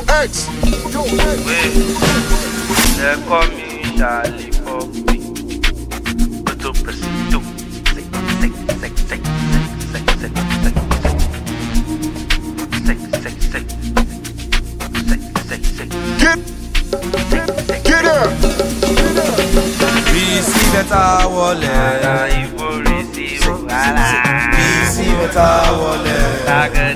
X. They call me Charlie Poppy. Toto Presido. Get her. Receive it our wallet. Receive it our wallet.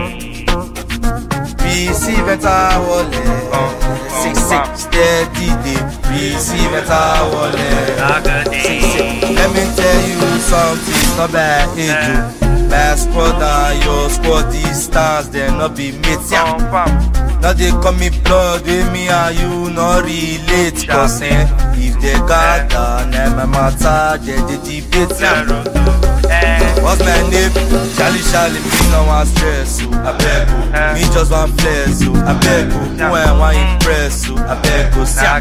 Receive it our wallet. 6 steady day. Receive it our wallet. 6. Let me tell you something. Not bad, age. My squad and your squad distance. They not be mates. Now they call me blood with me and you not relate. Cause if they gather, never matter, they debate. What's my name? Charlie, me no want stress, so I beg you. Me just want flex, so I beg you. Who I want impress, so I beg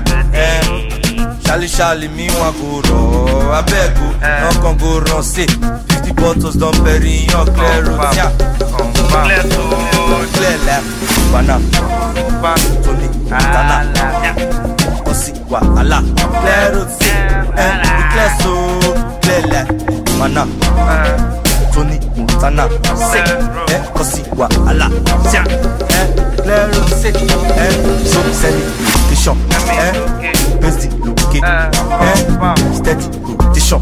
you. Charlie, me want go raw, I beg you. No can go wrong, say 50 bottles don't bury your clear road. Clear left, banana. Tony, Tana, Osiwa, Allah, clear road, clear so, clear left, mana, Tony, Montana, Osiwa, Allah, clear road, so send location, best location, steady rotation,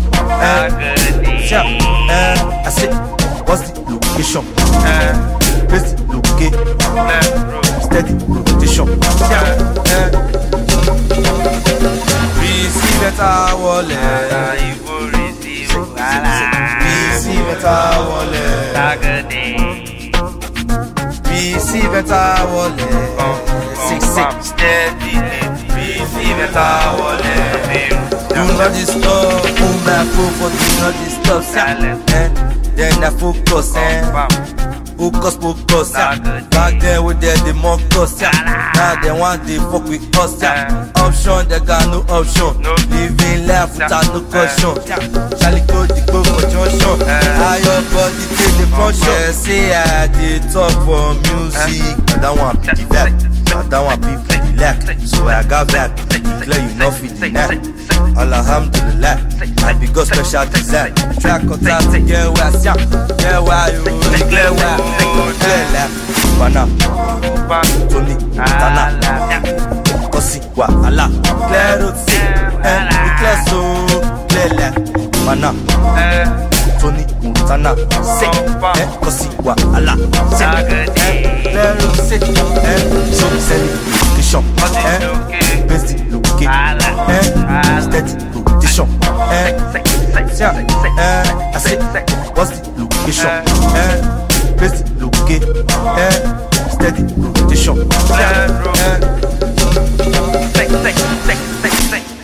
I say, what's the location, best location. Steady rotation. Receive it our wallet. Receive it our wallet. Receive it our wallet. 6 steady. Receive it our wallet. Do not disturb. Pull my phone for do not disturb. Then I focus. Focus, back then we did the mock us, now they want to fuck with us, option, they got no option, living life without no caution, Charlie go the go for junction, how your body take the function, say I did talk for music, I don't want to be back, I don't want people to be left, so I got back, declare you not fit the net, alhamdulillah, I be got special design, track on time to get where you declare where. Clear Bana, Tony, Tana, Osiwa, Allah, clear road, clear so, clear Bana, Tony, Tana, Osiwa, Allah, clear road, so send location, best location, steady rotation, I say, what's the location? Best location, steady rotation.